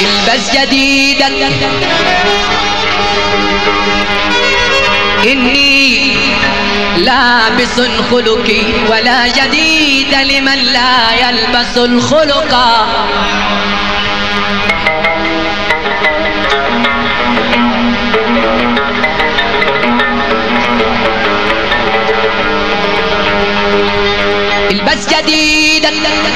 البس جديدا إني لابس خلقي ولا جديد لمن لا يلبس الخلق. البس جديدا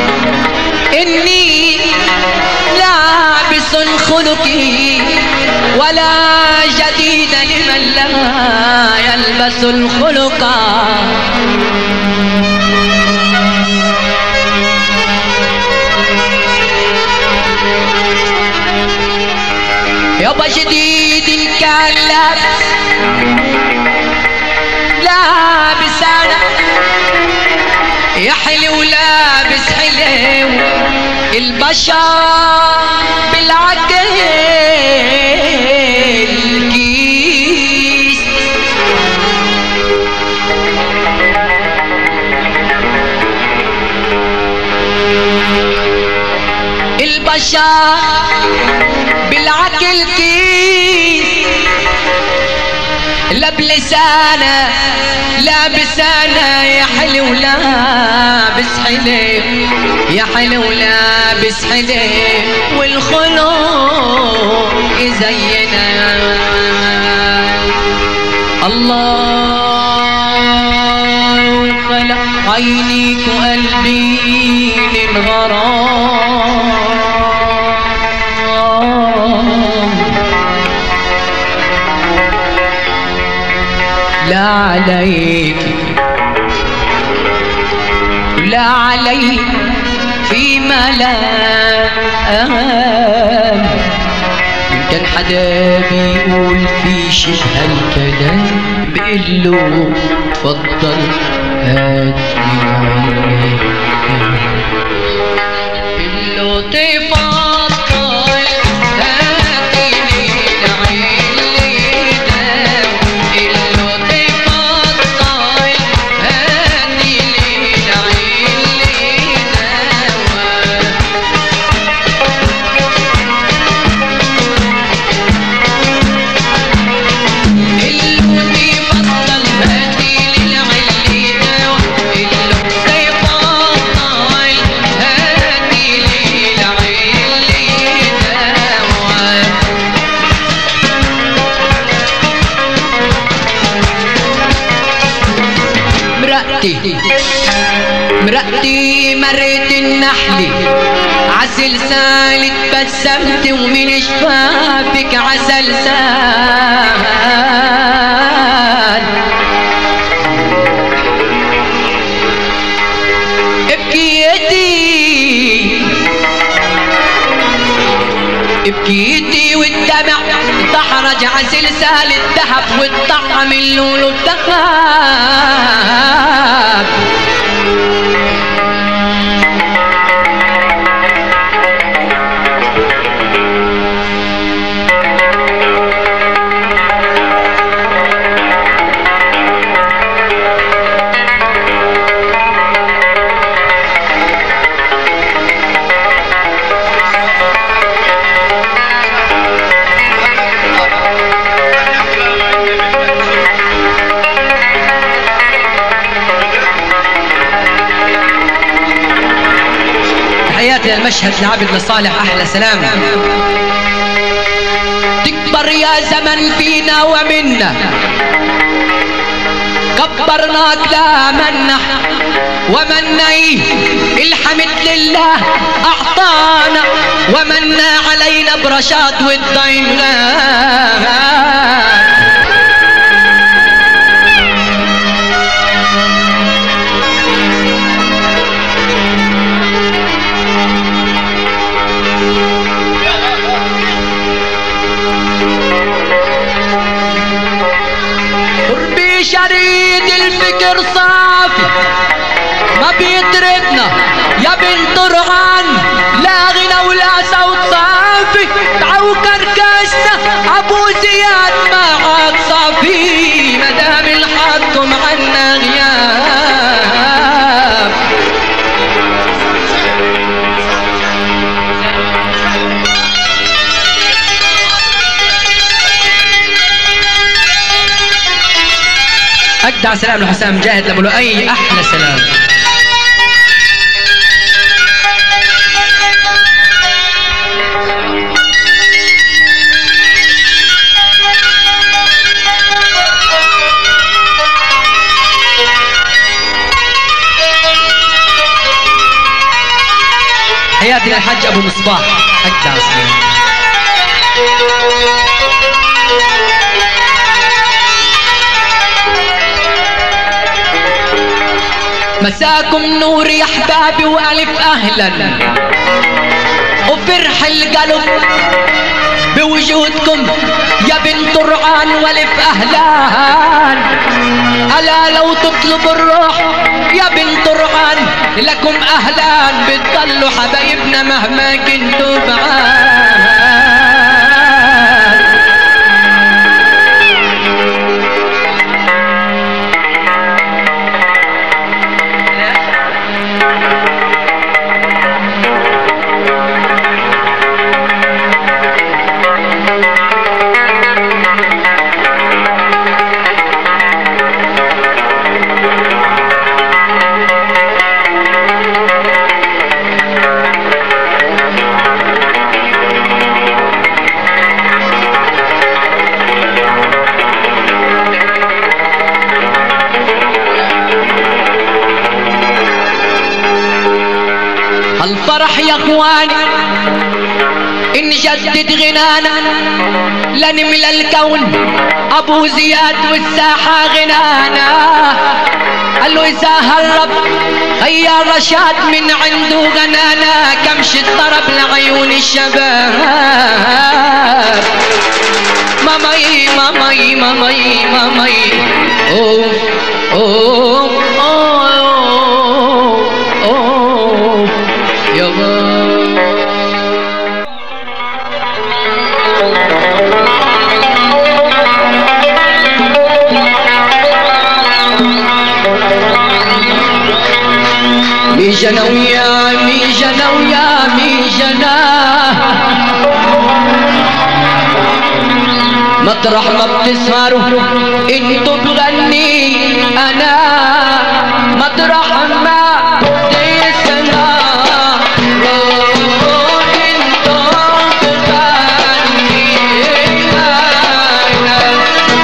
إني لابس خلقي ولا جديد لمن لا يلبس الخلق. يابا جديد كان لابس أنا يا حلو لابس حلو البشر بالعقل كيس. البشر بالعقل كيس لا بلسانه لابس انا يا حلو لابس حلو يا حلو لابس حلو والخلق يزينا. الله خلق عينيك وقلبي للغرام لا عليك لا علي فيما لا أهم. كان حدا بيقول في شبه الكلام بقله تفضل هاتني عينيك بقله تفضل هاتني العين مرأتي مريت النحل عسل سال اتبسمت ومن شفافك عسل سال. بكيتي والدمع تحرج عسل سال الذهب والطعم اللولو الذهب. المشهد لعبد صالح أحلى سلام. تكبر يا زمن فينا ومنا كبرناك لا منح ومنيه الحمد لله أعطانا ومنا علينا برشاد والدين. شريد الفكر صافي ما بيطربنا يا بنت رغان لا غنى ولا صوت صافي تعو كركسنا ابو زياد اجدع سلام لحسام مجاهد لابو لؤي، احلى سلام. حياتي للحاج ابو مصباح، اجدع سلام. مساكم نور يا احبابي والف اهلا، وفرح القلب بوجودكم يا بنت رعان والف اهلا. الا لو تطلبوا الروح يا بنت رعان لكم اهلا، بتضلوا حبايبنا مهما كنتوا بعاد. الفرح يا اخواني نجدد غنانا، لنملى الكون ابو زياد والساحه غنانا. قال له اذا هالرب هيا رشاد من عنده غنانا، كمش الطرب لعيون الشباب. مامي مامي مامي مامي اوه اوه اوه اوه يابا. ميجنا ويا ميجنا ويا ميجنا، مطرح ما بتسهروا انتو بغني انا، مطرح ما بتسهروا انتو بغني انا.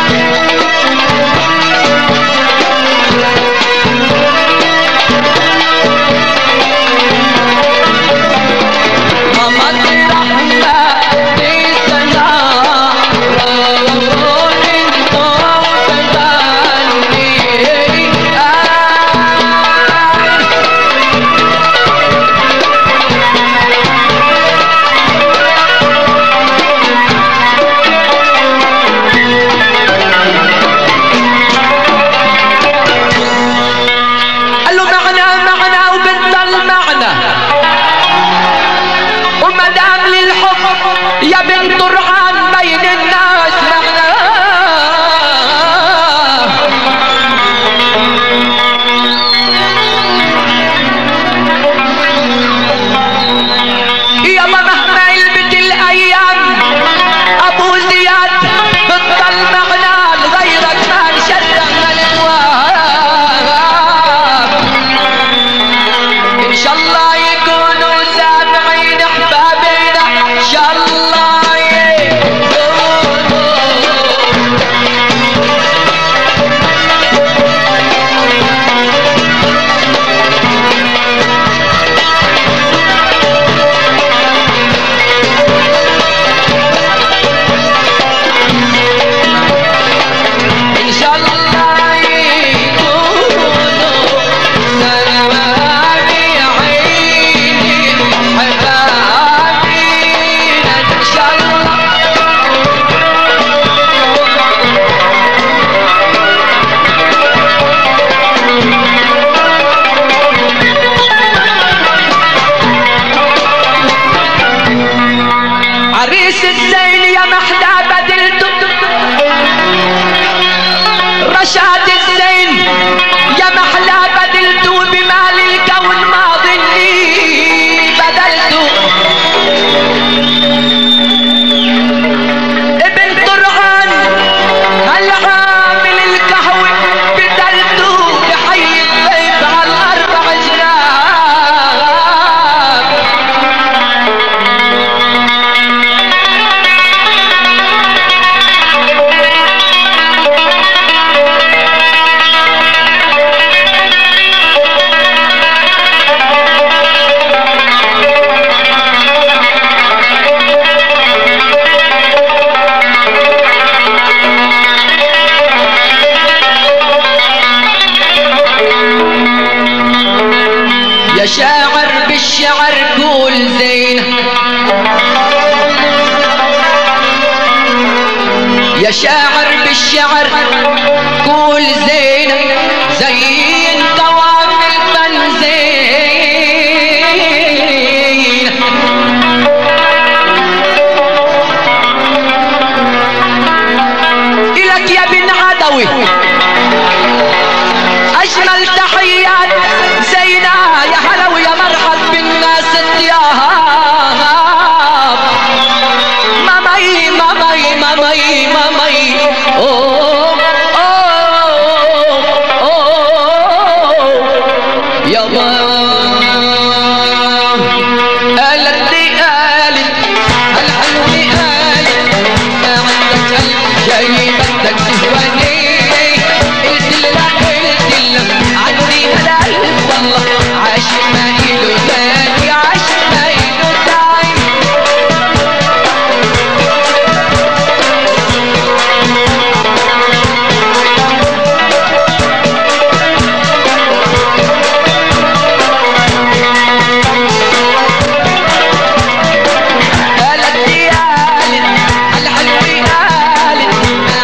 يا بنت رعان بين الناس معنى، يلا مهما يلبت الايام ابو زياد بتضل معنا، لغيرك ما نشرح الابواب. ان شاء الله يكونوا سامعين احبابنا، ان شاء الله رشاد الزين يا محلى بدلتو بمال الكون ما ظني بدلتو. ابن طرعان هالعامل القهوة شاعر بالشعر قول زينة زين قوافل بنزين إلك يا بن عدوي أجمل تحيات زينة يا هلا ويا مرحب بالناس الدياب مامي مامي مامي مامي أوه أوه أوه يا قالت لي قالت الحلوة قالت ما عندك قلب جاي بدك تهواني قلت لها عني هلا والله عاشق ما إله تاني عاشق ما إله دايم قالت لي قالت الحلوة قالت ما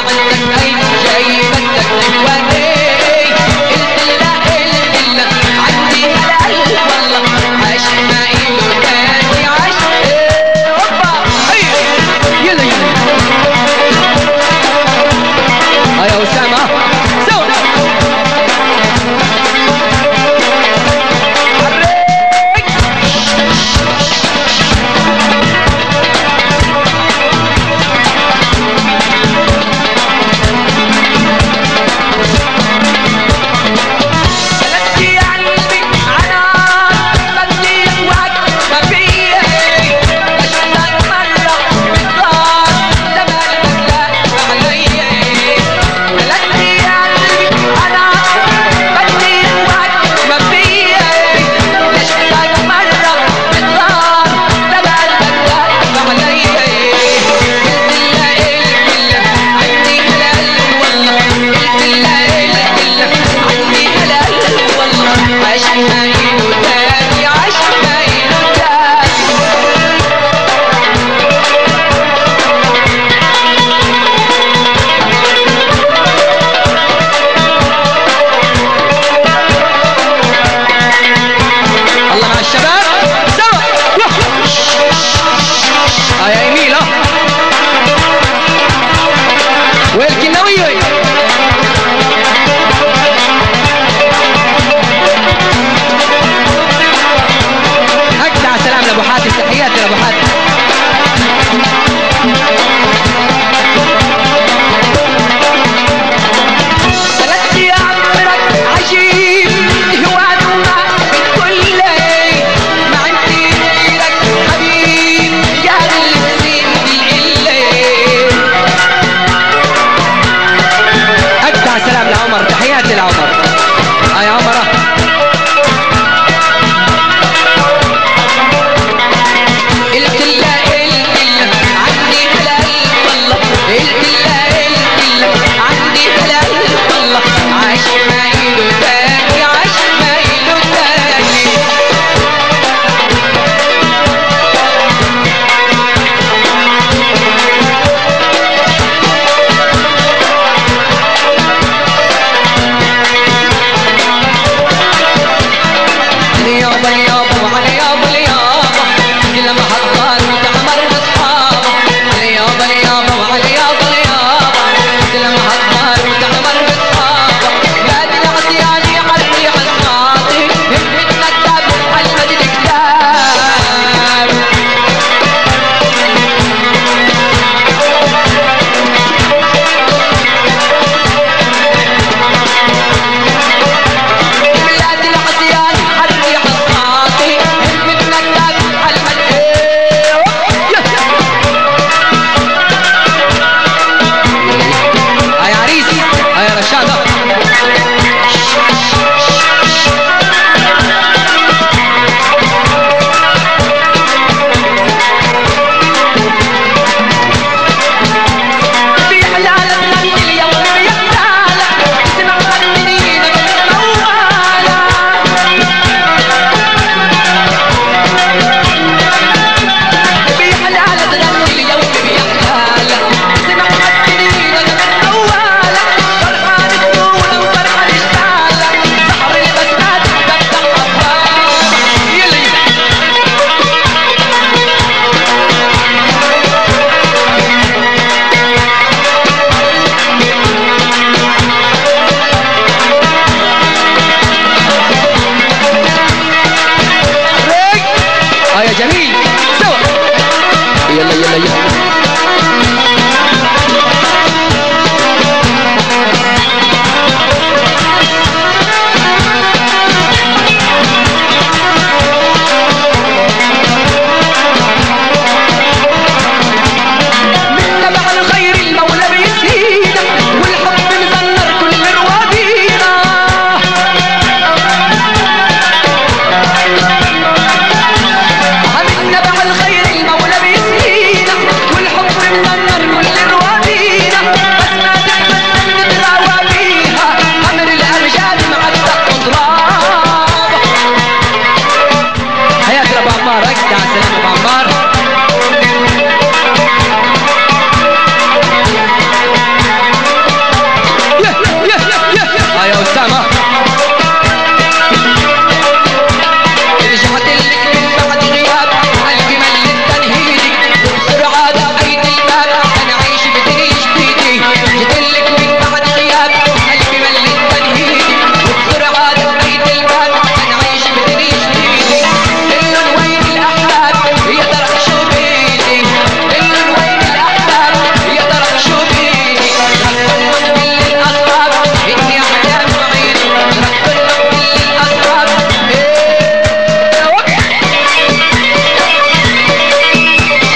الجميل سوا. يلا يلا يلا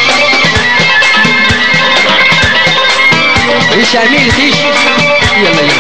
جميل ديش. يلا